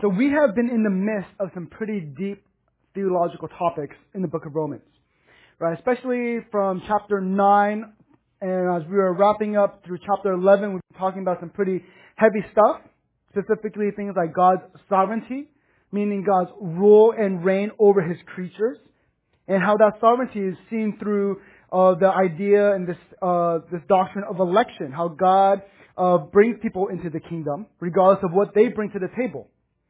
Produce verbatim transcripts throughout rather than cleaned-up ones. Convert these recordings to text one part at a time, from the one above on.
So we have been in the midst of some pretty deep theological topics in the book of Romans, right? Especially from chapter nine, and as we were wrapping up through chapter eleven, we've been talking about some pretty heavy stuff, specifically things like God's sovereignty, meaning God's rule and reign over His creatures, and how that sovereignty is seen through uh, the idea and this uh, this doctrine of election, how God uh, brings people into the kingdom, regardless of what they bring to the table.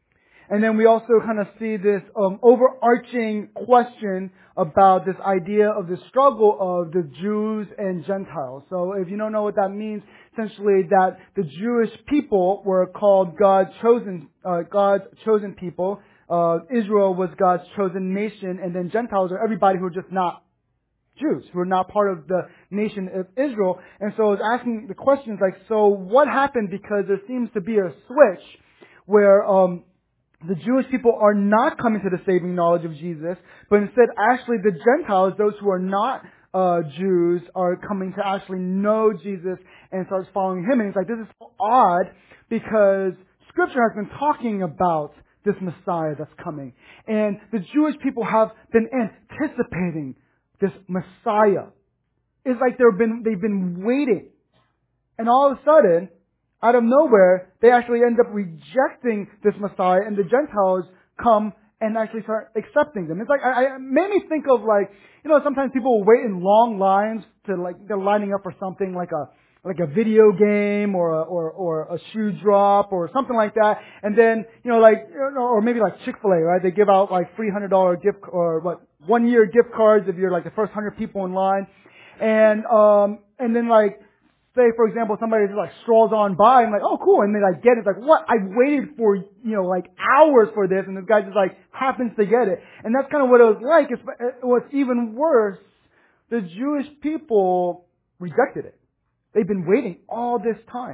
And then we also kind of see this um, overarching question about this idea of the struggle of the Jews and Gentiles. So if you don't know what that means, essentially that the Jewish people were called God's chosen, uh, God's chosen people. Uh, Israel was God's chosen nation, and then Gentiles are everybody who are just not Jews, who are not part of the nation of Israel. And so I was asking the questions like, so what happened? Because there seems to be a switch where um, the Jewish people are not coming to the saving knowledge of Jesus, but instead actually the Gentiles, those who are not uh, Jews, are coming to actually know Jesus and start following Him. And it's like, this is so odd because Scripture has been talking about this Messiah that's coming. And the Jewish people have been anticipating this Messiah. It's like they've been, they've been waiting. And all of a sudden, out of nowhere, they actually end up rejecting this Messiah, and the Gentiles come and actually start accepting them. It's like, I, I it made me think of like, you know, sometimes people will wait in long lines to like, they're lining up for something like a, like a video game or a, or, or a shoe drop or something like that. And then, you know, like, you know, or maybe like Chick-fil-A, right? They give out like three hundred dollars gift, or what, one year gift cards if you're like the first hundred people in line. And, um, and then like, say, for example, somebody just like strolls on by and like, oh, cool. And they like get it. It's like, what? I waited for, you know, like hours for this. And this guy just like happens to get it. And that's kind of what it was like. It's, what's even worse, the Jewish people rejected it. They've been waiting all this time.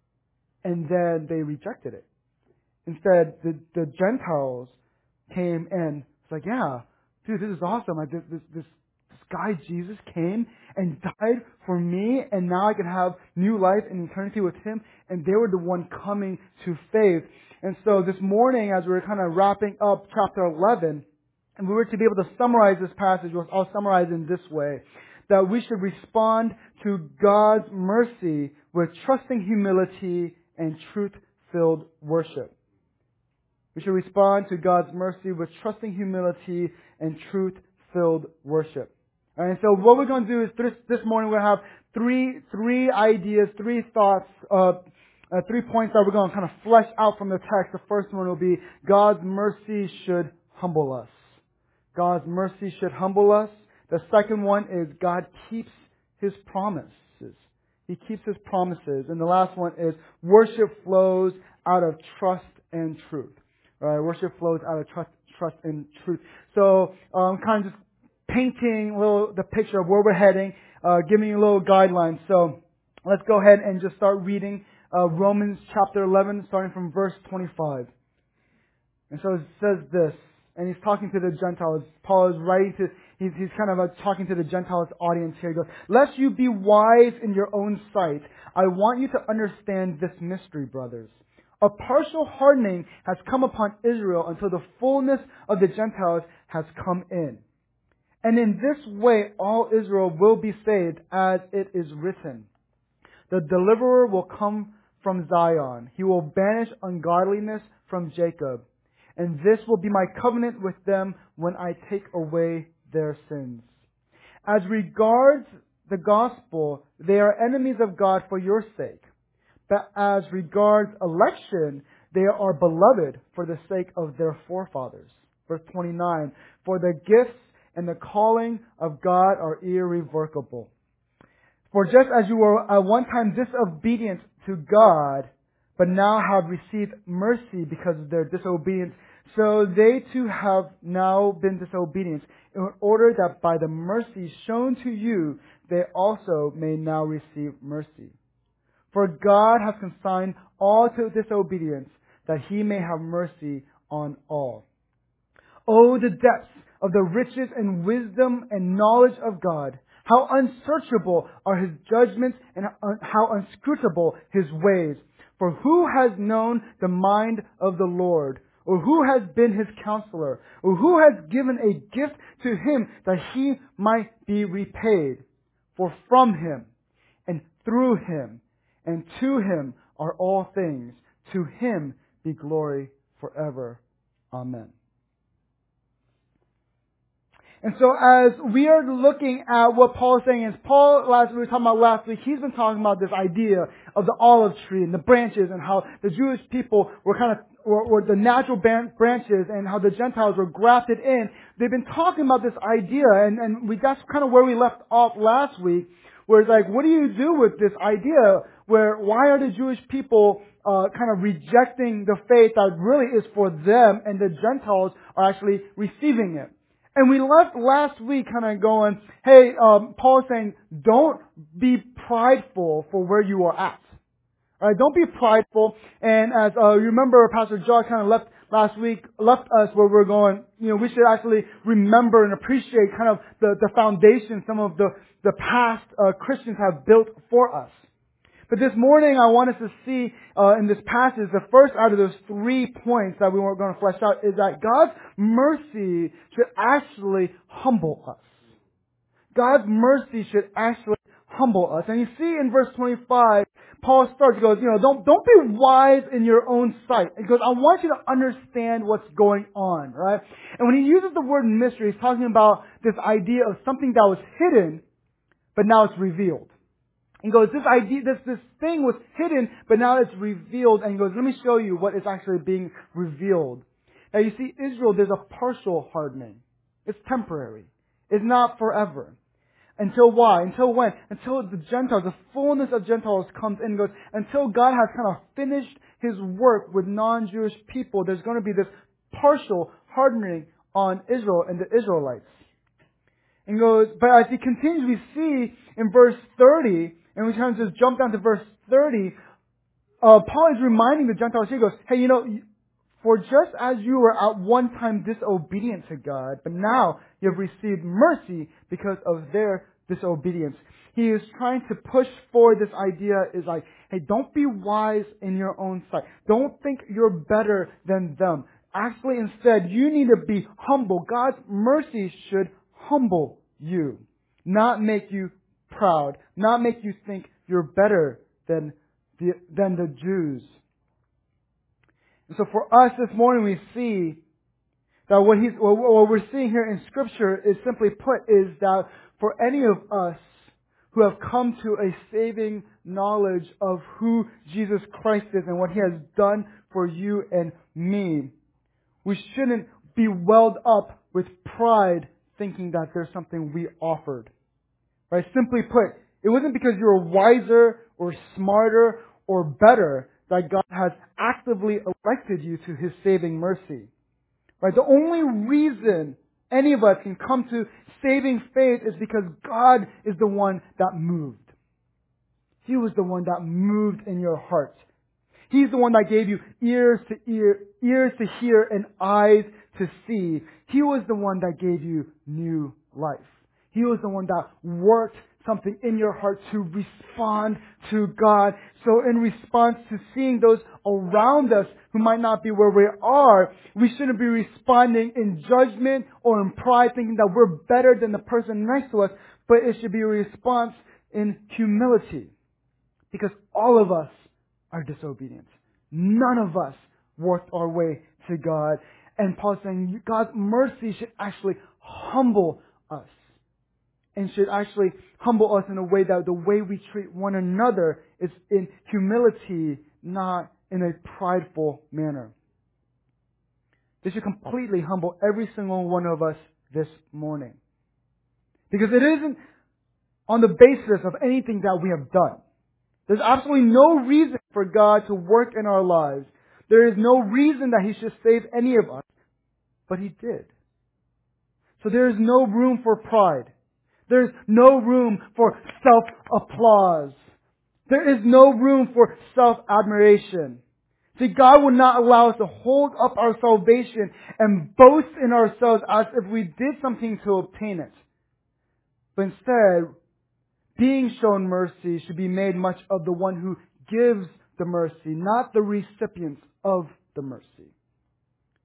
And then they rejected it. Instead, the, the Gentiles came and it's like, yeah, dude, this is awesome. Like this, this, this, this guy Jesus came and died for me, and now I can have new life and eternity with Him. And they were the one coming to faith. And so this morning, as we were kind of wrapping up chapter eleven, and we were to be able to summarize this passage, I'll summarize in this way, that we should respond to God's mercy with trusting humility and truth-filled worship. We should respond to God's mercy with trusting humility and truth-filled worship. All right, and so what we're going to do is this, this morning we're going to have three three ideas, three thoughts, uh, uh, three points that we're going to kind of flesh out from the text. The first one will be God's mercy should humble us. God's mercy should humble us. The second one is God keeps His promises. He keeps His promises. And the last one is worship flows out of trust and truth. All right, worship flows out of trust, trust and truth. So, um, kind of just painting a little the picture of where we're heading, uh, giving you a little guideline. So, let's go ahead and just start reading uh, Romans chapter eleven, starting from verse twenty-five. And so it says this, and he's talking to the Gentiles. Paul is writing to, he's, he's kind of uh, talking to the Gentiles audience here. He goes, lest you be wise in your own sight, I want you to understand this mystery, brothers. A partial hardening has come upon Israel until the fullness of the Gentiles has come in. And in this way, all Israel will be saved, as it is written. The deliverer will come from Zion. He will banish ungodliness from Jacob. And this will be my covenant with them when I take away their sins. As regards the gospel, they are enemies of God for your sake. But as regards election, they are beloved for the sake of their forefathers. Verse twenty-nine, for the gifts and the calling of God are irrevocable. For just as you were at one time disobedient to God, but now have received mercy because of their disobedience, so they too have now been disobedient, in order that by the mercy shown to you, they also may now receive mercy. For God has consigned all to disobedience, that He may have mercy on all. Oh, the depths of the riches and wisdom and knowledge of God! How unsearchable are His judgments and how inscrutable His ways! For who has known the mind of the Lord? Or who has been his counselor? Or who has given a gift to him that he might be repaid? For from him, and through him, and to him are all things. To him be glory forever. Amen. And so as we are looking at what Paul is saying, is Paul, last we were talking about last week, he's been talking about this idea of the olive tree and the branches and how the Jewish people were kind of, were, were the natural branches and how the Gentiles were grafted in. They've been talking about this idea, and, and we, that's kind of where we left off last week, where it's like, what do you do with this idea where, why are the Jewish people uh, kind of rejecting the faith that really is for them and the Gentiles are actually receiving it? And we left last week kind of going, hey, um, Paul is saying, don't be prideful for where you are at. All right, don't be prideful. And as uh, you remember, Pastor Josh kind of left last week, left us where we're going, you know, we should actually remember and appreciate kind of the, the foundation some of the, the past uh, Christians have built for us. But this morning, I want us to see uh, in this passage, the first out of those three points that we were going to flesh out is that God's mercy should actually humble us. God's mercy should actually humble us. And you see in verse twenty-five, Paul starts, he goes, you know, don't, don't be wise in your own sight. He goes, I want you to understand what's going on, right? And when he uses the word mystery, he's talking about this idea of something that was hidden, but now it's revealed. He goes, this idea, this, this thing was hidden, but now it's revealed. And he goes, let me show you what is actually being revealed. Now you see, Israel, there's a partial hardening. It's temporary. It's not forever. Until why? Until when? Until the Gentiles, the fullness of Gentiles comes in and goes, until God has kind of finished His work with non-Jewish people, there's going to be this partial hardening on Israel and the Israelites. And goes, but as he continues, we see in verse thirty, and we kind of just jump down to verse thirty, uh, Paul is reminding the Gentiles, he goes, hey, you know, for just as you were at one time disobedient to God, but now you have received mercy because of their disobedience. He is trying to push forward this idea is like, hey, don't be wise in your own sight. Don't think you're better than them. Actually, instead, you need to be humble. God's mercy should humble you, not make you proud, not make you think you're better than the, than the Jews. And so for us this morning, we see that what he's, what we're seeing here in Scripture is simply put is that for any of us who have come to a saving knowledge of who Jesus Christ is and what He has done for you and me, we shouldn't be welled up with pride thinking that there's something we offered. Right? Simply put, it wasn't because you were wiser or smarter or better that God has actively elected you to His saving mercy. Right? The only reason any of us can come to saving faith is because God is the one that moved. He was the one that moved in your heart. He's the one that gave you ears to ear, ears to hear and eyes to see. He was the one that gave you new life. He was the one that worked something in your heart to respond to God. So in response to seeing those around us who might not be where we are, we shouldn't be responding in judgment or in pride thinking that we're better than the person next to us, but it should be a response in humility. Because all of us are disobedient. None of us worked our way to God. And Paul's saying God's mercy should actually humble us. And should actually humble us in a way that the way we treat one another is in humility, not in a prideful manner. This should completely humble every single one of us this morning. Because it isn't on the basis of anything that we have done. There's absolutely no reason for God to work in our lives. There is no reason that He should save any of us. But He did. So there is no room for pride. There's no room for self-applause. There is no room for self-admiration. See, God would not allow us to hold up our salvation and boast in ourselves as if we did something to obtain it. But instead, being shown mercy should be made much of the one who gives the mercy, not the recipients of the mercy.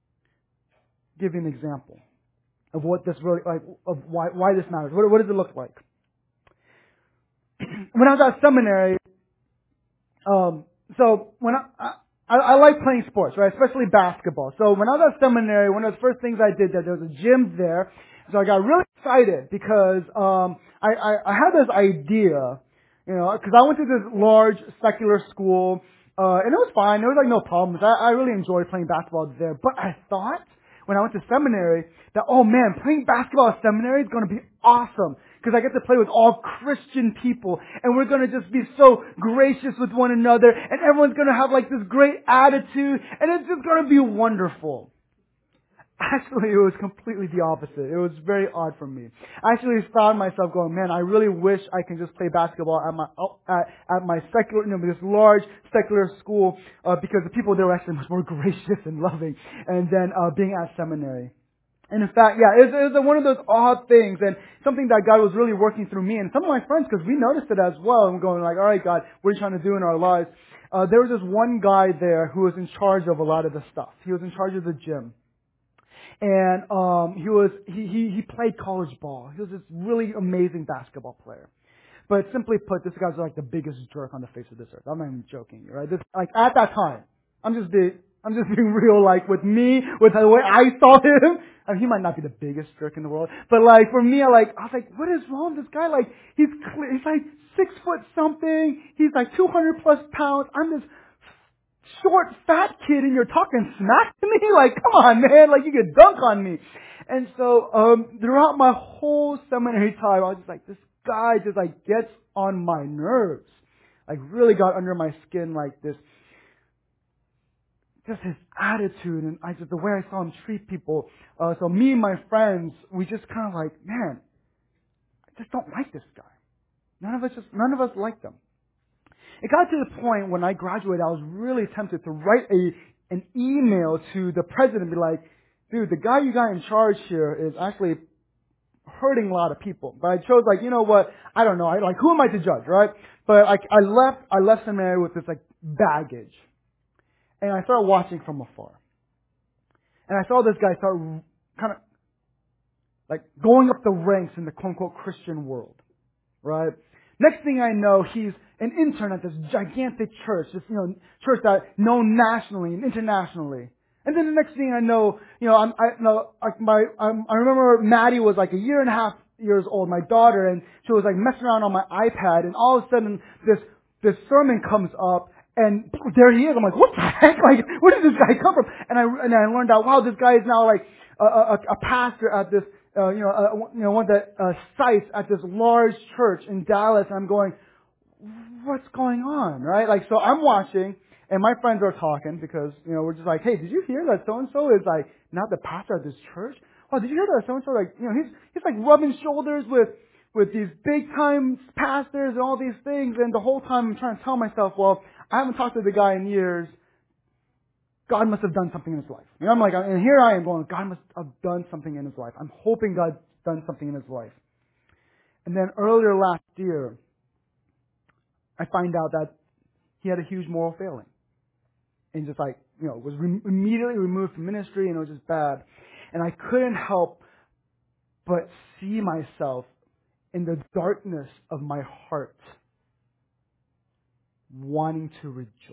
give you an example of what this really, like, of why, why this matters. What, what does it look like? When I was at seminary, um, so when I, I, I like playing sports, right? Especially basketball. So when I was at seminary, one of the first things I did, there, there was a gym there. So I got really excited because, um, I, I, I had this idea, you know, because I went to this large secular school, uh, and it was fine. There was like no problems. I, I really enjoyed playing basketball there. But I thought, when I went to seminary, that, oh man, playing basketball at seminary is going to be awesome. Because I get to play with all Christian people. And we're going to just be so gracious with one another. And everyone's going to have like this great attitude. And it's just going to be wonderful. Actually, it was completely the opposite. It was very odd for me. I actually found myself going, man, I really wish I can just play basketball at my at, at my secular, you know, this large secular school, uh, because the people there were actually much more gracious and loving, and then uh, being at seminary. And in fact, yeah, it was, it was one of those odd things, and something that God was really working through me and some of my friends, because we noticed it as well. And we're going like, all right, God, what are you trying to do in our lives? Uh, there was this one guy there who was in charge of a lot of the stuff. He was in charge of the gym. And um he was he, he he played college ball. He was this really amazing basketball player. But simply put, this guy's like the biggest jerk on the face of this earth. I'm not even joking, right? This like at that time, I'm just being I'm just being real. Like with me, with the way I saw him, I mean, he might not be the biggest jerk in the world, but like for me, I like I was like, what is wrong with this guy? Like he's clear, he's like six foot something. He's like two hundred plus pounds. I'm this short, fat kid and you're talking smack to me? Like, come on, man. Like, you could dunk on me. And so, um, throughout my whole seminary time, I was just like, this guy just like gets on my nerves. Like, really got under my skin like this. Just his attitude and I just, the way I saw him treat people. Uh, so me and my friends, we just kind of like, man, I just don't like this guy. None of us just, none of us liked him. It got to the point when I graduated, I was really tempted to write a an email to the president and be like, dude, the guy you got in charge here is actually hurting a lot of people. But I chose like, you know what? I don't know. I like, who am I to judge, right? But like, I left, I left seminary with this like baggage. And I started watching from afar. And I saw this guy start kind of like going up the ranks in the quote unquote Christian world, right? Next thing I know, he's an intern at this gigantic church, this, you know, church that known nationally and internationally. And then the next thing I know, you know, I'm, I, you know, like my, I'm, I remember Maddie was like a year and a half years old, my daughter, and she was like messing around on my iPad, and all of a sudden this, this sermon comes up, and there he is. I'm like, what the heck? Like, where did this guy come from? And I, and I learned out, wow, this guy is now like a, a, a pastor at this, uh, you know, uh, you know, one of the uh, sites at this large church in Dallas. And I'm going, what's going on, right? Like, so I'm watching, and my friends are talking because, you know, we're just like, hey, did you hear that so-and-so is like not the pastor at this church? Oh, did you hear that so-and-so, like, you know, he's, he's like rubbing shoulders with, with these big time pastors and all these things. And the whole time I'm trying to tell myself, well, I haven't talked to the guy in years. God must have done something in his life. You know, I'm like, and here I am going, God must have done something in his life. I'm hoping God's done something in his life. And then earlier last year, I find out that he had a huge moral failing. And just like, you know, was re- immediately removed from ministry, and it was just bad. And I couldn't help but see myself in the darkness of my heart wanting to rejoice.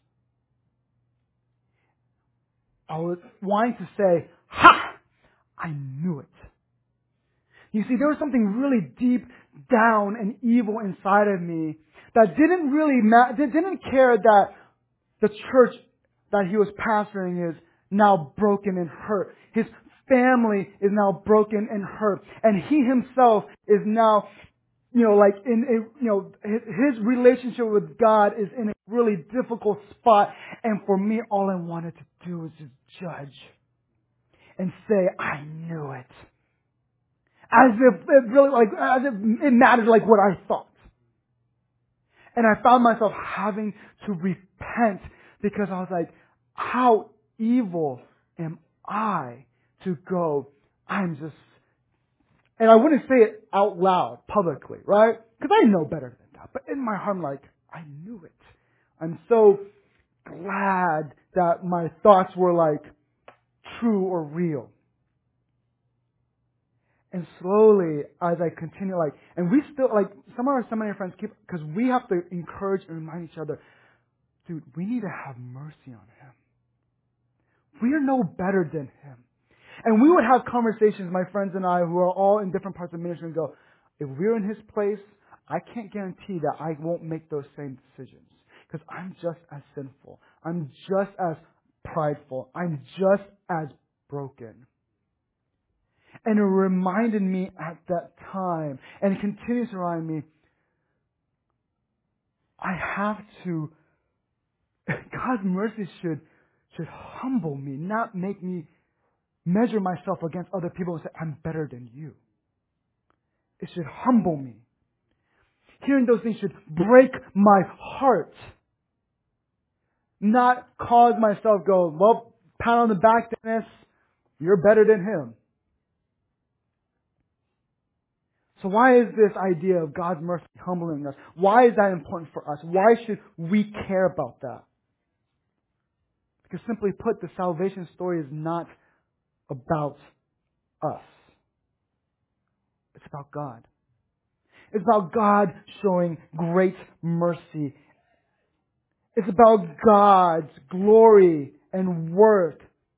I was wanting to say, ha! I knew it. You see, there was something really deep down and evil inside of me that didn't really ma- didn't care that the church that he was pastoring is now broken and hurt. His family is now broken and hurt. And he himself is now, you know, like in a, you know, his, his relationship with God is in a really difficult spot. And for me, all I wanted to do was just judge and say, I knew it. As if it really, like, as if it mattered like what I thought. And I found myself having to repent because I was like, how evil am I to go, I'm just, and I wouldn't say it out loud, publicly, right? Because I know better than that. But in my heart, I'm like, I knew it. I'm so glad that my thoughts were like true or real. And slowly, as I continue, like, and we still, like, some of our seminary friends keep, because we have to encourage and remind each other, dude, we need to have mercy on him. We are no better than him. And we would have conversations, my friends and I, who are all in different parts of ministry, and go, if we're in his place, I can't guarantee that I won't make those same decisions. Because I'm just as sinful. I'm just as prideful. I'm just as broken. And it reminded me at that time, and it continues to remind me, I have to, God's mercy should, should humble me, not make me measure myself against other people and say, I'm better than you. It should humble me. Hearing those things should break my heart. Not cause myself go, well, pat on the back, Dennis. You're better than him. So why is this idea of God's mercy humbling us? Why is that important for us? Why should we care about that? Because simply put, the salvation story is not about us. It's about God. It's about God showing great mercy. It's about God's glory and worth.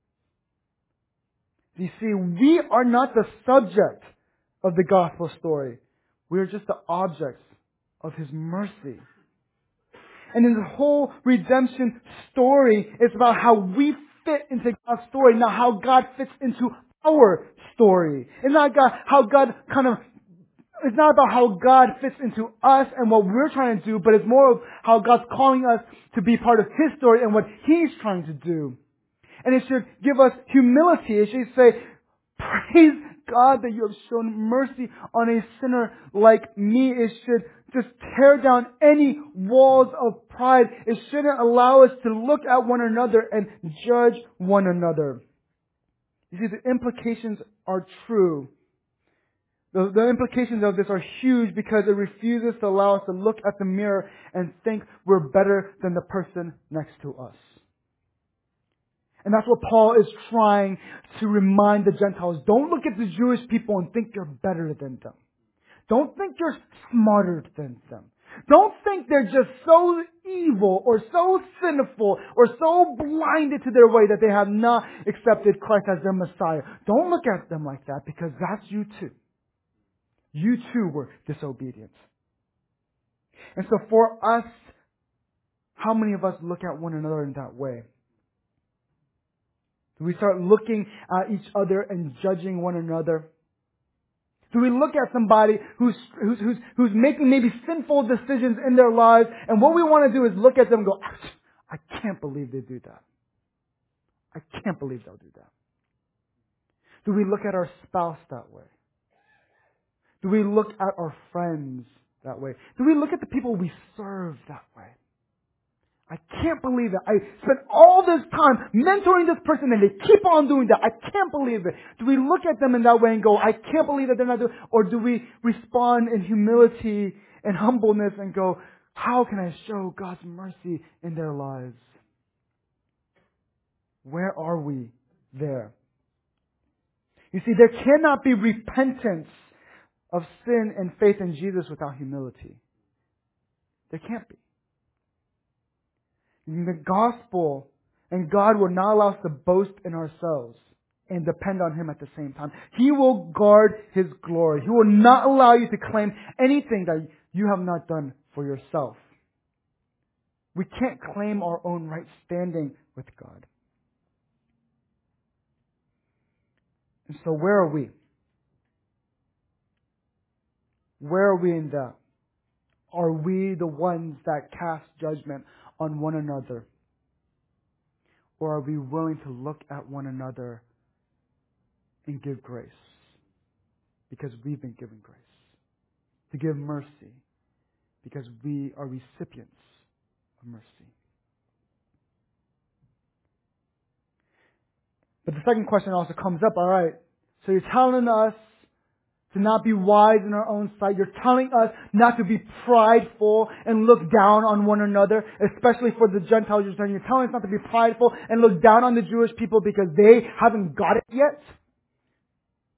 You see, we are not the subject of the gospel story. We are just the objects of His mercy. And in the whole redemption story, it's about how we fit into God's story, not how God fits into our story. It's not God, how God kind of, it's not about how God fits into us and what we're trying to do, but it's more of how God's calling us to be part of His story and what He's trying to do. And it should give us humility. It should say, praise God that you have shown mercy on a sinner like me. It should just tear down any walls of pride. It shouldn't allow us to look at one another and judge one another. You see, the implications are true. The, the implications of this are huge because it refuses to allow us to look at the mirror and think we're better than the person next to us. And that's what Paul is trying to remind the Gentiles. Don't look at the Jewish people and think you're better than them. Don't think you're smarter than them. Don't think they're just so evil or so sinful or so blinded to their way that they have not accepted Christ as their Messiah. Don't look at them like that, because that's you too. You too were disobedient. And so for us, how many of us look at one another in that way? Do we start looking at each other and judging one another? Do we look at somebody who's, who's, who's, who's making maybe sinful decisions in their lives, and what we want to do is look at them and go, I can't believe they do that. I can't believe they'll do that. Do we look at our spouse that way? Do we look at our friends that way? Do we look at the people we serve that way? I can't believe it. I spent all this time mentoring this person and they keep on doing that. I can't believe it. Do we look at them in that way and go, I can't believe that they're not doing it? Or do we respond in humility and humbleness and go, how can I show God's mercy in their lives? Where are we there? You see, there cannot be repentance of sin and faith in Jesus without humility. There can't be. In the gospel, and God will not allow us to boast in ourselves and depend on Him at the same time. He will guard His glory. He will not allow you to claim anything that you have not done for yourself. We can't claim our own right standing with God. And so where are we? Where are we in that? Are we the ones that cast judgment on one another? Or are we willing to look at one another and give grace? Because we've been given grace. To give mercy. Because we are recipients of mercy. But the second question also comes up, all right, so you're telling us to not be wise in our own sight. You're telling us not to be prideful and look down on one another, especially for the Gentiles. You're saying you're telling us not to be prideful and look down on the Jewish people because they haven't got it yet.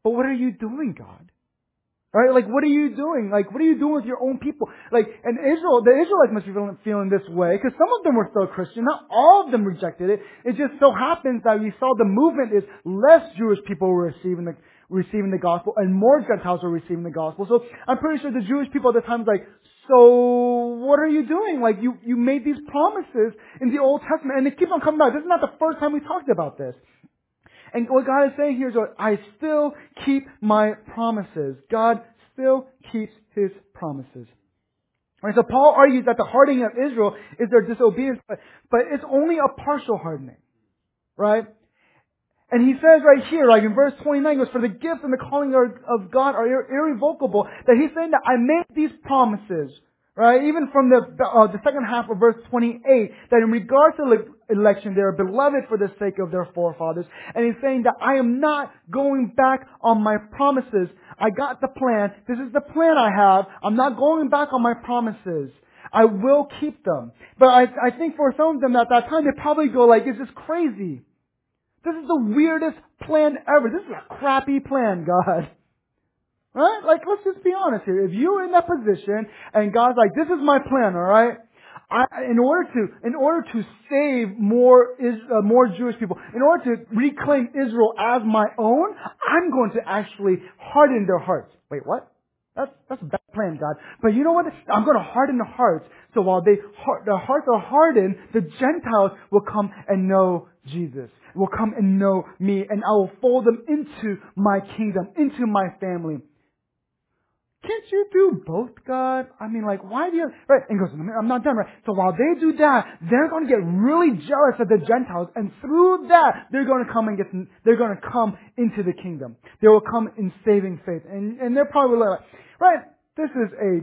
but what are you doing, God? Right? Like, what are you doing? Like, what are you doing with your own people? Like, and Israel, the Israelites must be feeling, feeling this way, because some of them were still Christian. Not all of them rejected it. It just so happens that we saw the movement is less Jewish people were receiving the, receiving the gospel, and more Gentiles were receiving the gospel. So, I'm pretty sure the Jewish people at the time was like, so, what are you doing? Like, you, you made these promises in the Old Testament, and they keep on coming back. This is not the first time we talked about this. And what God is saying here is, I still keep my promises. God still keeps His promises. Right, so Paul argues that the hardening of Israel is their disobedience, but, but it's only a partial hardening. Right? And he says right here, like in verse twenty-nine, he goes, for the gifts and the calling of God are irre- irrevocable, that he's saying that I made these promises. Right? Even from the uh, the second half of verse twenty-eight, that in regards to the election, they are beloved for the sake of their forefathers. And he's saying that I am not going back on my promises. I got the plan. This is the plan I have. I'm not going back on my promises. I will keep them. But I, I think for some of them at that time, they probably go like, this is crazy. This is the weirdest plan ever. This is a crappy plan, God. Right? Like, let's just be honest here. If you're in that position and God's like, this is my plan, alright? I, in order to, in order to save more, is, uh, more Jewish people, in order to reclaim Israel as my own, I'm going to actually harden their hearts. Wait, what? That's, that's a bad plan, God. But you know what? I'm going to harden the hearts. So while they, their hearts are hardened, the Gentiles will come and know Jesus. Will come and know me, and I will fold them into my kingdom, into my family. Can't you do both, God? I mean, like, why do you... Right, and he goes, I'm not done, right? So while they do that, they're going to get really jealous of the Gentiles, and through that, they're going to come and get... They're going to come into the kingdom. They will come in saving faith. And, and they're probably like, right, this is a...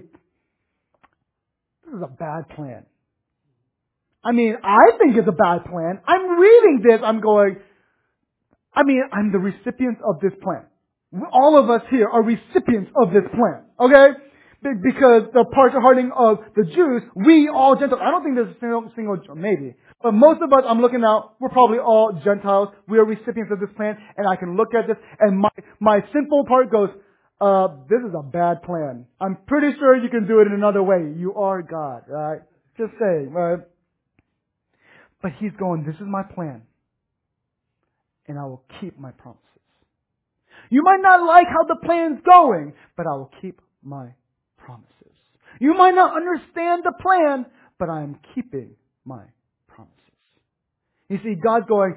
This is a bad plan. I mean, I think it's a bad plan. I'm reading this, I'm going... I mean, I'm the recipient of this plan. All of us here are recipients of this plan. Okay? Because the partial hardening of the Jews, we all Gentiles. I don't think there's a single, single, maybe. But most of us, I'm looking out, we're probably all Gentiles. We are recipients of this plan. And I can look at this and my, my simple part goes, uh, this is a bad plan. I'm pretty sure you can do it in another way. You are God, right? Just saying, right? But he's going, this is my plan. And I will keep my promises. You might not like how the plan's going, but I will keep my promises. You might not understand the plan, but I am keeping my promises. You see, God's going,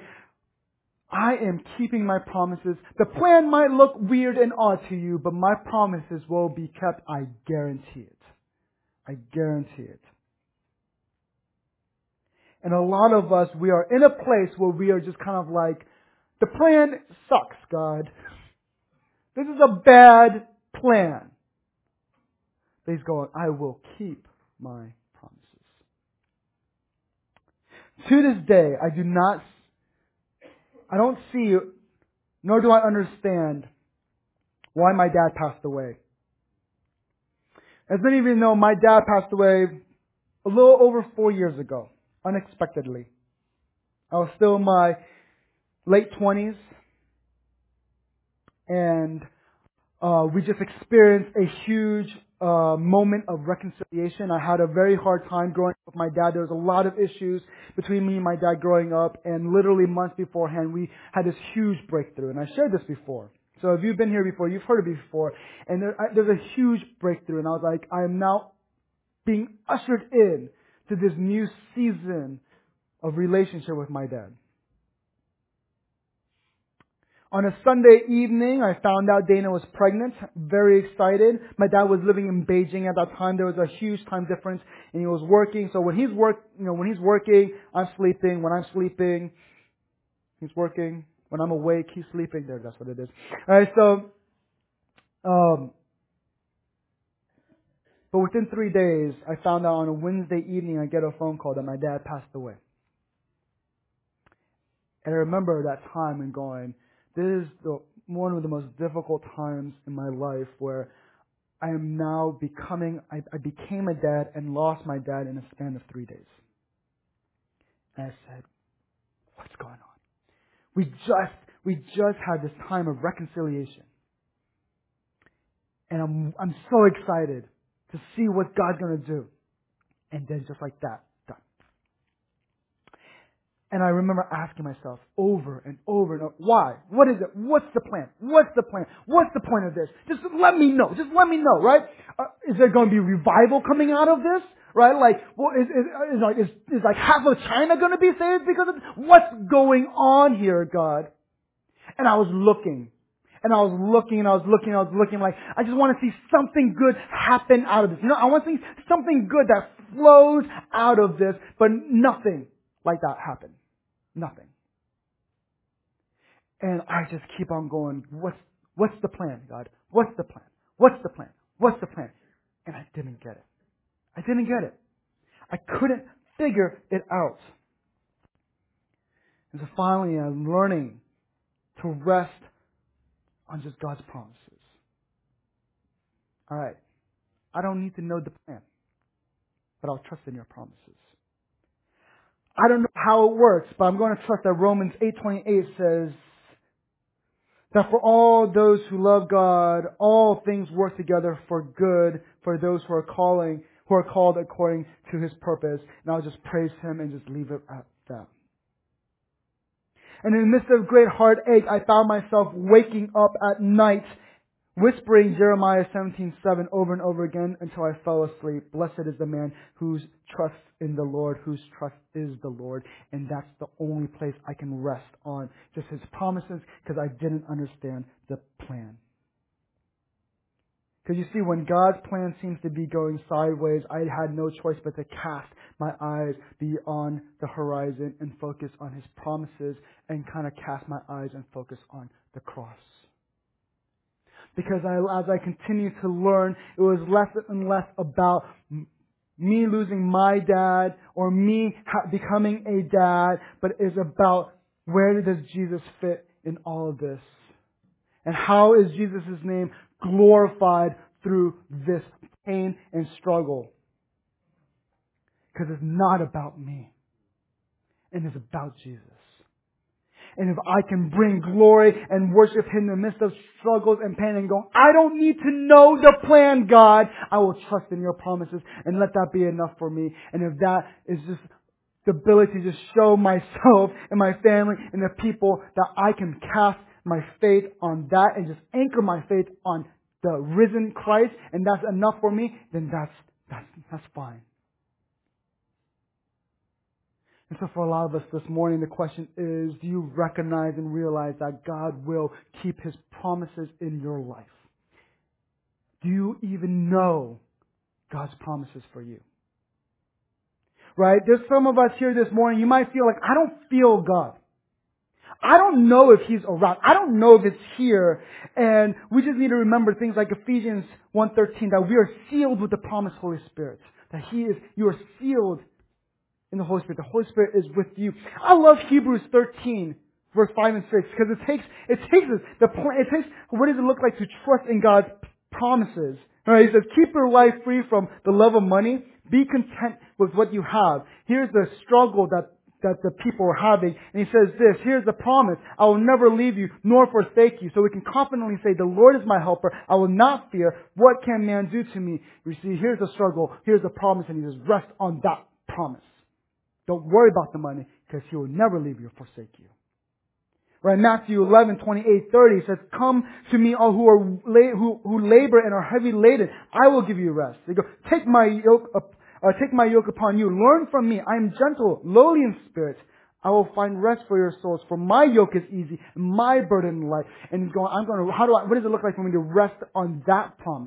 I am keeping my promises. The plan might look weird and odd to you, but my promises will be kept. I guarantee it. I guarantee it. And a lot of us, we are in a place where we are just kind of like, the plan sucks, God. This is a bad plan. But he's going, I will keep my promises. To this day, I do not, I don't see, nor do I understand why my dad passed away. As many of you know, my dad passed away a little over four years ago, unexpectedly. I was still in my late twenties, and uh, we just experienced a huge uh, moment of reconciliation. I had a very hard time growing up with my dad. There was a lot of issues between me and my dad growing up, and literally months beforehand, we had this huge breakthrough. And I shared this before. So if you've been here before, you've heard it before. And there, I, there's a huge breakthrough, and I was like, I am now being ushered in to this new season of relationship with my dad. On a Sunday evening, I found out Dana was pregnant. Very excited. My dad was living in Beijing at that time. There was a huge time difference, and he was working. So when he's work, you know, when he's working, I'm sleeping. When I'm sleeping, he's working. When I'm awake, he's sleeping. There, that's what it is. All right. So, um, but within three days, I found out on a Wednesday evening, I get a phone call that my dad passed away. And I remember that time and going, this is the, one of the most difficult times in my life where I am now becoming, I, I became a dad and lost my dad in a span of three days. And I said, what's going on? We just, we just had this time of reconciliation. And I'm, I'm so excited to see what God's going to do. And then just like that, done. And I remember asking myself over and over and over, why? What is it? What's the plan? What's the plan? What's the point of this? Just let me know. Just let me know, right? Uh, is there going to be revival coming out of this? Right? Like, well, is, is, is like, is, is like half of China going to be saved because of this? What's going on here, God? And I was looking. And I was looking and I was looking and I was looking like, I just want to see something good happen out of this. You know, I want to see something good that flows out of this, but nothing like that happened. Nothing. And I just keep on going, what's, what's the plan, God? What's the plan? What's the plan? What's the plan? And I didn't get it. I didn't get it. I couldn't figure it out. And so finally I'm learning to rest on just God's promises. All right. I don't need to know the plan, but I'll trust in your promises. I don't know how it works, but I'm going to trust that Romans eight twenty-eight says that for all those who love God, all things work together for good for those who are calling, who are called according to His purpose. And I'll just praise Him and just leave it at that. And in the midst of great heartache, I found myself waking up at night, whispering Jeremiah seventeen seven over and over again until I fell asleep. Blessed is the man whose trust in the Lord, whose trust is the Lord. And that's the only place I can rest on, just His promises, because I didn't understand the plan. Because you see, when God's plan seems to be going sideways, I had no choice but to cast my eyes beyond the horizon and focus on His promises and kind of cast my eyes and focus on the cross. Because I, as I continued to learn, it was less and less about me losing my dad or me ha- becoming a dad, but it's about where does Jesus fit in all of this? And how is Jesus' name glorified through this pain and struggle? Because it's not about me. And it's about Jesus. And if I can bring glory and worship Him in the midst of struggles and pain and go, I don't need to know the plan, God. I will trust in your promises and let that be enough for me. And if that is just the ability to show myself and my family and the people that I can cast my faith on that and just anchor my faith on the risen Christ, and that's enough for me, then that's, that's, that's fine. And so for a lot of us this morning, the question is, do you recognize and realize that God will keep His promises in your life? Do you even know God's promises for you? Right? There's some of us here this morning, you might feel like, I don't feel God. I don't know if He's around. I don't know if it's here. And we just need to remember things like Ephesians one thirteen, that we are sealed with the promised Holy Spirit. That He is, you are sealed in the Holy Spirit. The Holy Spirit is with you. I love Hebrews thirteen, verse five and six, because it takes, it takes us, the plan, it takes, what does it look like to trust in God's promises? All right, he says, keep your life free from the love of money. Be content with what you have. Here's the struggle that, that the people are having. And he says this, here's the promise. I will never leave you nor forsake you. So we can confidently say, the Lord is my helper. I will not fear. What can man do to me? You see, here's the struggle. Here's the promise. And he says, rest on that promise. Don't worry about the money, because He will never leave you or forsake you. Right? Matthew eleven, twenty-eight, thirty says, come to me all who are la- who, who labor and are heavy laden. I will give you rest. They go, take my yoke up, uh, take my yoke upon you. Learn from me. I am gentle, lowly in spirit. I will find rest for your souls. For my yoke is easy, and my burden light. And he's going, I'm going to, how do I, what does it look like for me to rest on that promise?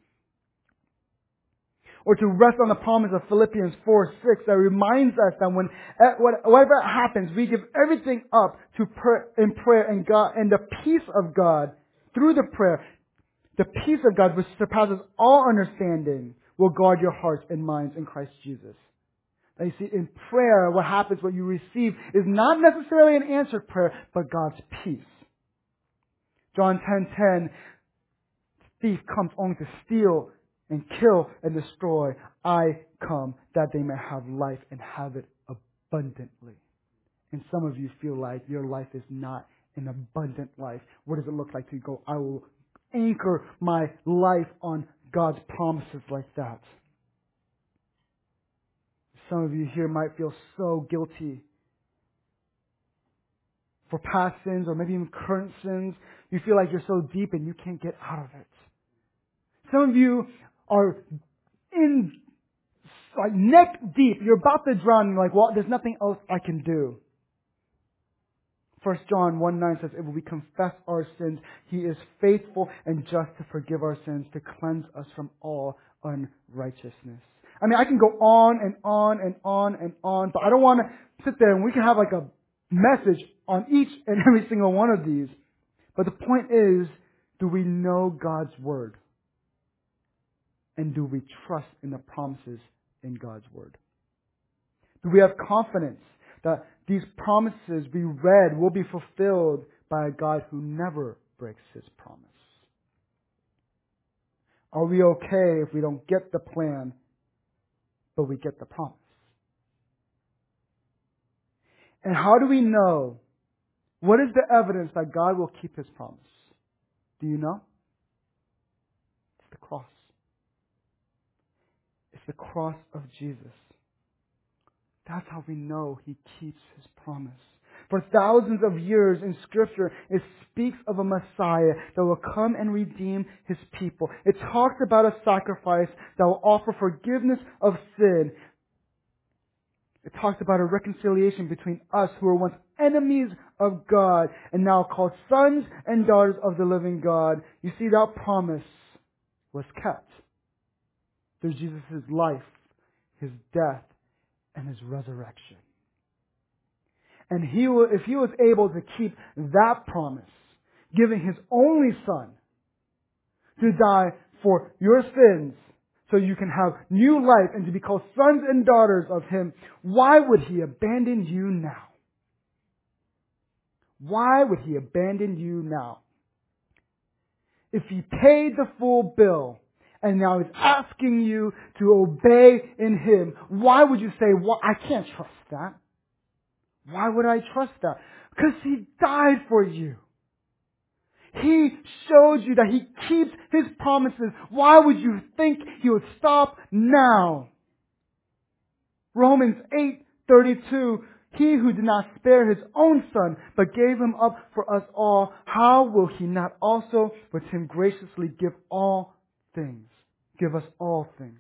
Or to rest on the promise of Philippians four six that reminds us that when whatever happens, we give everything up to prayer, in prayer, and God, and the peace of God through the prayer, the peace of God which surpasses all understanding will guard your hearts and minds in Christ Jesus. Now you see, in prayer, what happens, what you receive, is not necessarily an answered prayer, but God's peace. John ten ten, thief comes only to steal and kill and destroy. I come that they may have life and have it abundantly. And some of you feel like your life is not an abundant life. What does it look like to go, I will anchor my life on God's promises like that. Some of you here might feel so guilty for past sins or maybe even current sins. You feel like you're so deep and you can't get out of it. Some of you are in, like, neck deep. You're about to drown and you're like, well, there's nothing else I can do. First John one nine says, if we confess our sins, He is faithful and just to forgive our sins, to cleanse us from all unrighteousness. I mean, I can go on and on and on and on, but I don't want to sit there and we can have like a message on each and every single one of these. But the point is, do we know God's Word? And do we trust in the promises in God's Word? Do we have confidence that these promises we read will be fulfilled by a God who never breaks His promise? Are we okay if we don't get the plan, but we get the promise? And how do we know? What is the evidence that God will keep His promise? Do you know? It's the cross. It's the cross of Jesus. That's how we know He keeps His promise. For thousands of years in Scripture, it speaks of a Messiah that will come and redeem His people. It talks about a sacrifice that will offer forgiveness of sin. It talks about a reconciliation between us who were once enemies of God and now called sons and daughters of the living God. You see, that promise was kept through Jesus' life, His death, and His resurrection. And he, if He was able to keep that promise, giving His only Son to die for your sins so you can have new life and to be called sons and daughters of Him, why would He abandon you now? Why would He abandon you now? If He paid the full bill and now He's asking you to obey in Him, why would you say, well, I can't trust that? Why would I trust that? Because He died for you. He showed you that He keeps His promises. Why would you think He would stop now? Romans eight thirty-two, He who did not spare His own Son, but gave Him up for us all, how will He not also with Him graciously give all things? Give us all things.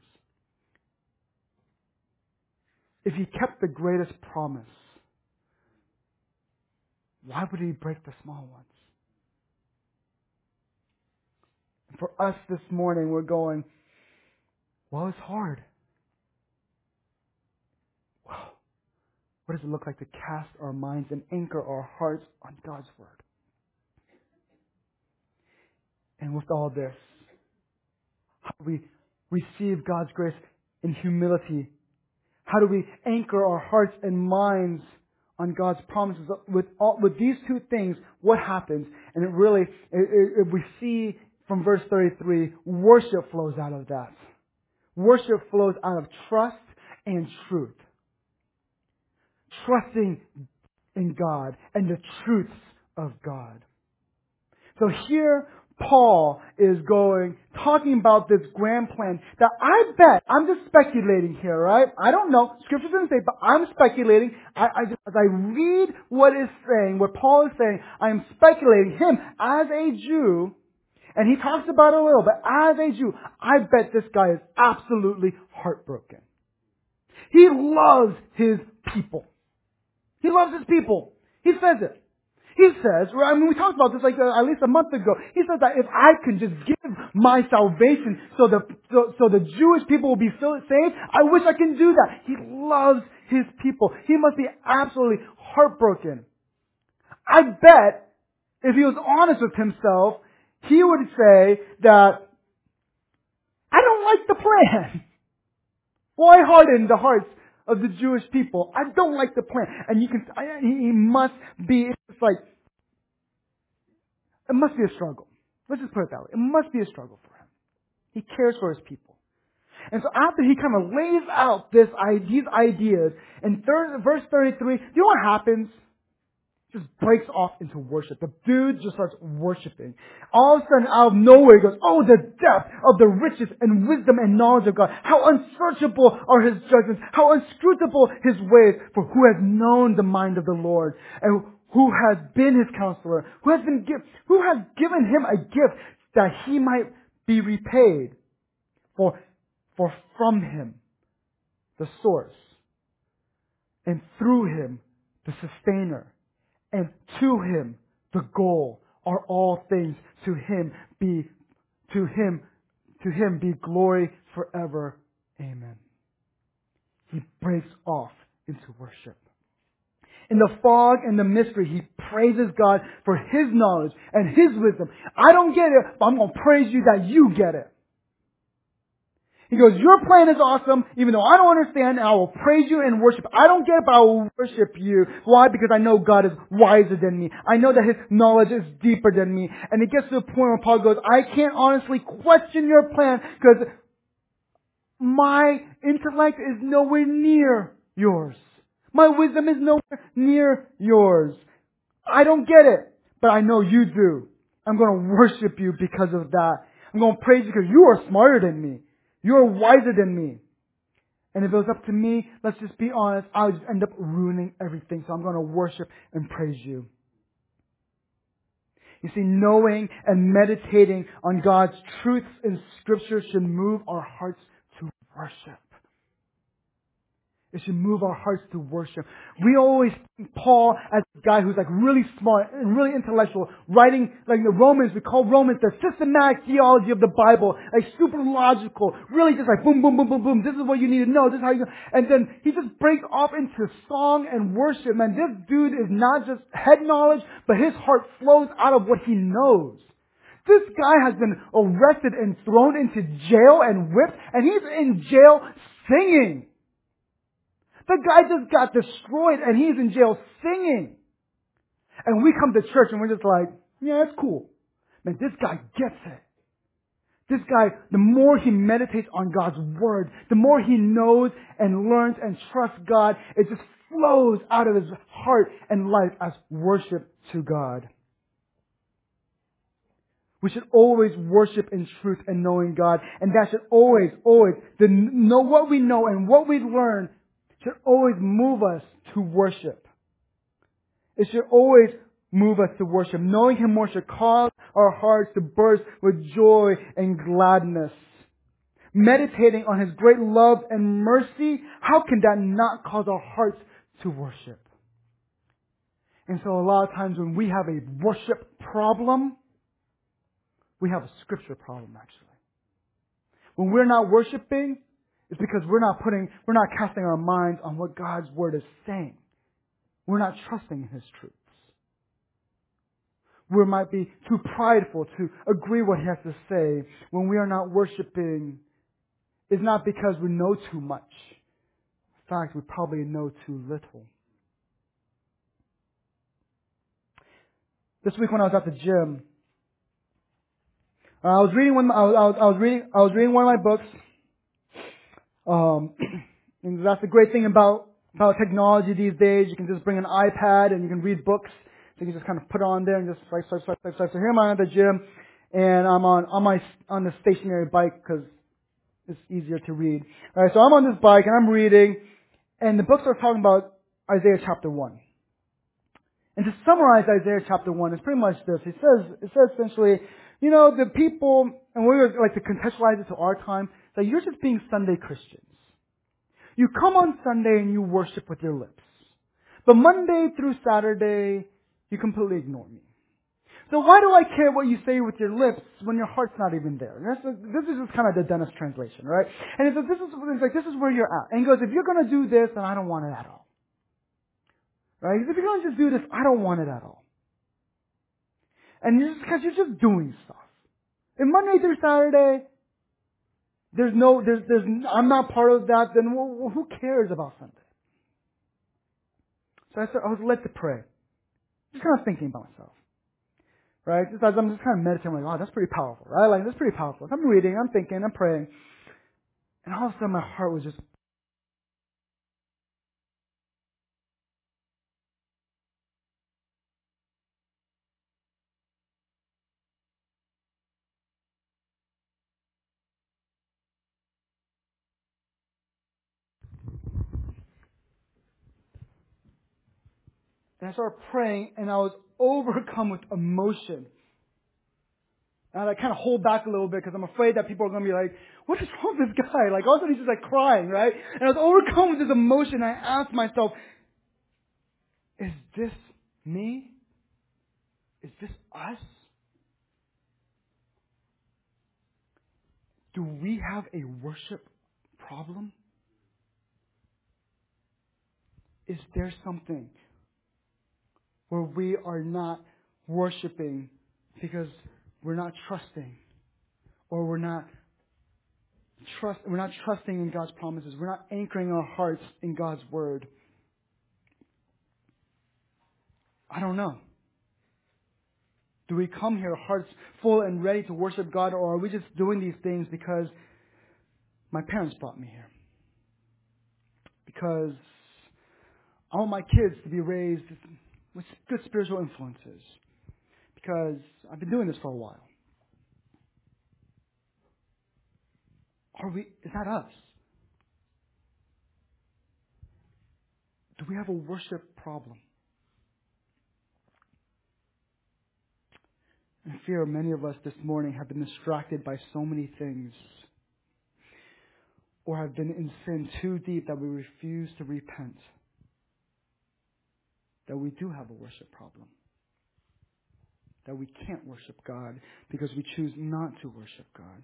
If He kept the greatest promise, why would He break the small ones? And for us this morning, we're going, well, it's hard. Wow. What does it look like to cast our minds and anchor our hearts on God's Word? And with all this, how do we receive God's grace in humility? How do we anchor our hearts and minds on God's promises? With all, with these two things, what happens? And it really, it, it, we see from verse thirty-three, worship flows out of that. Worship flows out of trust and truth. Trusting in God and the truths of God. So here, Paul is going, talking about this grand plan that I bet, I'm just speculating here, right? I don't know. Scripture doesn't say, but I'm speculating. I, I just, as I read what is saying, what Paul is saying, I am speculating him as a Jew, and he talks about it a little, but as a Jew, I bet this guy is absolutely heartbroken. He loves his people. He loves his people. He says it. He says, I mean, we talked about this like uh, at least a month ago. He says that if I could just give my salvation so the so, so the Jewish people will be saved, I wish I can do that. He loves his people. He must be absolutely heartbroken. I bet if he was honest with himself, he would say that I don't like the plan. Why harden the hearts of the Jewish people? I don't like the plan. And you can, I, he, he must be, it's like, it must be a struggle. Let's just put it that way. It must be a struggle for him. He cares for his people. And so after he kind of lays out this, these ideas, in third, verse thirty-three, do you know what happens? just breaks off into worship. The dude just starts worshiping. All of a sudden, out of nowhere, he goes, oh, the depth of the riches and wisdom and knowledge of God. How unsearchable are His judgments. How inscrutable His ways. For who has known the mind of the Lord? And who has been His counselor? Who has been give, who has given Him a gift that He might be repaid? For, for from Him, the source, and through Him, the sustainer, and to Him, the goal, are all things. To Him be, to Him, to Him be glory forever. Amen. He breaks off into worship. In the fog and the mystery, he praises God for His knowledge and His wisdom. I don't get it, but I'm going to praise you that you get it. He goes, your plan is awesome, even though I don't understand, and I will praise you and worship. I don't get it, but I will worship you. Why? Because I know God is wiser than me. I know that His knowledge is deeper than me. And it gets to the point where Paul goes, I can't honestly question your plan because my intellect is nowhere near yours. My wisdom is nowhere near yours. I don't get it, but I know you do. I'm going to worship you because of that. I'm going to praise you because you are smarter than me. You are wiser than me. And if it was up to me, let's just be honest, I would just end up ruining everything. So I'm going to worship and praise you. You see, knowing and meditating on God's truths in Scripture should move our hearts to worship. It should move our hearts to worship. We always think Paul as a guy who's like really smart and really intellectual, writing like the Romans, we call Romans the systematic theology of the Bible, like super logical, really just like boom, boom, boom, boom, boom. This is what you need to know. This is how you, and then he just breaks off into song and worship. Man, this dude is not just head knowledge, but his heart flows out of what he knows. This guy has been arrested and thrown into jail and whipped, and he's in jail singing. The guy just got destroyed and he's in jail singing. And we come to church and we're just like, yeah, it's cool. Man, this guy gets it. This guy, the more he meditates on God's Word, the more he knows and learns and trusts God, it just flows out of his heart and life as worship to God. We should always worship in truth and knowing God. And that should always, always, the know what we know and what we learn should always move us to worship. It should always move us to worship. Knowing Him more should cause our hearts to burst with joy and gladness. Meditating on His great love and mercy, how can that not cause our hearts to worship? And so a lot of times when we have a worship problem, we have a Scripture problem actually. When we're not worshiping, it's because we're not putting, we're not casting our minds on what God's Word is saying. We're not trusting in His truths. We might be too prideful to agree what He has to say. When we are not worshiping, it's not because we know too much. In fact, we probably know too little. This week when I was at the gym, I was reading one. I was, I was, I was reading. I was reading one of my books. Um, and that's the great thing about, about technology these days. You can just bring an iPad and you can read books. So you can just kind of put it on there and just swipe, swipe, swipe, swipe, swipe. So here I'm at the gym and I'm on, on my, on the stationary bike because it's easier to read. Alright, so I'm on this bike and I'm reading and the books are talking about Isaiah chapter one. And to summarize Isaiah chapter one, it's pretty much this. It says, it says essentially, you know, the people, and we would like to contextualize it to our time, that you're just being Sunday Christians. You come on Sunday and you worship with your lips. But Monday through Saturday, you completely ignore me. So why do I care what you say with your lips when your heart's not even there? And that's, this is just kind of the Dennis translation, right? And it says, this is, it's like, this is where you're at. And he goes, if you're going to do this, then I don't want it at all. Right? If you're going to just do this, I don't want it at all. And you're just, because you're just doing stuff. And Monday through Saturday, there's no, there's, there's, I'm not part of that, then well, who cares about Sunday? So I, started, I was led to pray. Just kind of thinking about myself. Right? Just as I'm just kind of meditating, I'm like, oh, that's pretty powerful, right? Like, that's pretty powerful. So I'm reading, I'm thinking, I'm praying. And all of a sudden my heart was just And I started praying, and I was overcome with emotion. And I kind of hold back a little bit because I'm afraid that people are going to be like, what is wrong with this guy? Like, all of a sudden he's just like crying, right? And I was overcome with this emotion. I asked myself, is this me? Is this us? Do we have a worship problem? Is there something where we are not worshiping because we're not trusting, or we're not trust we're not trusting in God's promises. We're not anchoring our hearts in God's word. I don't know. Do we come here hearts full and ready to worship God, or are we just doing these things because my parents brought me here? Because I want my kids to be raised with good spiritual influences. Because I've been doing this for a while. Are we, is that us? Do we have a worship problem? I fear many of us this morning have been distracted by so many things, or have been in sin too deep that we refuse to repent, that we do have a worship problem, that we can't worship God because we choose not to worship God.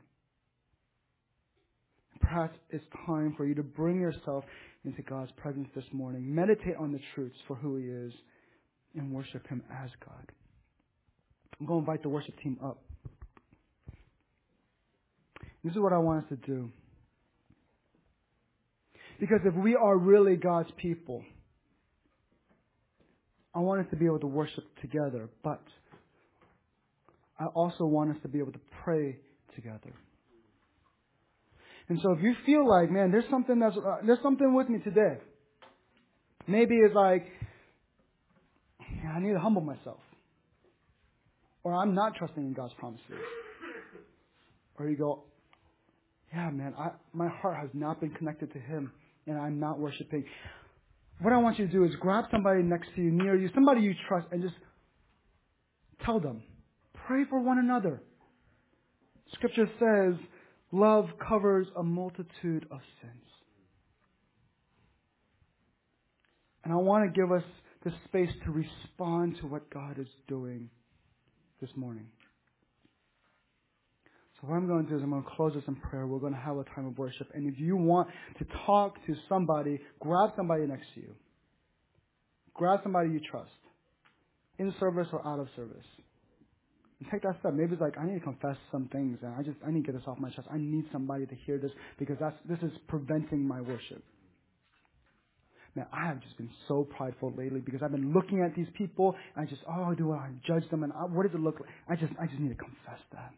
Perhaps it's time for you to bring yourself into God's presence this morning. Meditate on the truths for who He is and worship Him as God. I'm going to invite the worship team up. This is what I want us to do. Because if we are really God's people, I want us to be able to worship together, but I also want us to be able to pray together. And so if you feel like, man, there's something that's uh, there's something with me today. Maybe it's like, yeah, I need to humble myself. Or I'm not trusting in God's promises. Or you go, yeah, man, I, my heart has not been connected to Him, and I'm not worshiping. What I want you to do is grab somebody next to you, near you, somebody you trust, and just tell them. Pray for one another. Scripture says, love covers a multitude of sins. And I want to give us the space to respond to what God is doing this morning. So what I'm going to do is I'm going to close this in prayer. We're going to have a time of worship. And if you want to talk to somebody, grab somebody next to you. Grab somebody you trust. In service or out of service. And take that step. Maybe it's like, I need to confess some things, and I just I need to get this off my chest. I need somebody to hear this because that's this is preventing my worship. Man, I have just been so prideful lately because I've been looking at these people and I just, oh, do I judge them? And I, what does it look like? I just I just need to confess that.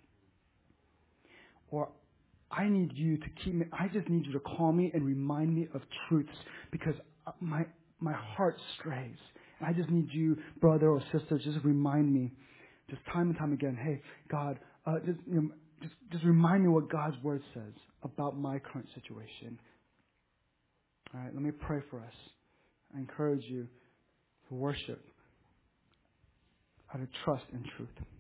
Or I need you to keep me, I just need you to call me and remind me of truths because my my heart strays. And I just need you, brother or sister, just remind me. Just time and time again, hey, God, uh, just, you know, just just remind me what God's Word says about my current situation. All right, let me pray for us. I encourage you to worship, how to trust in truth.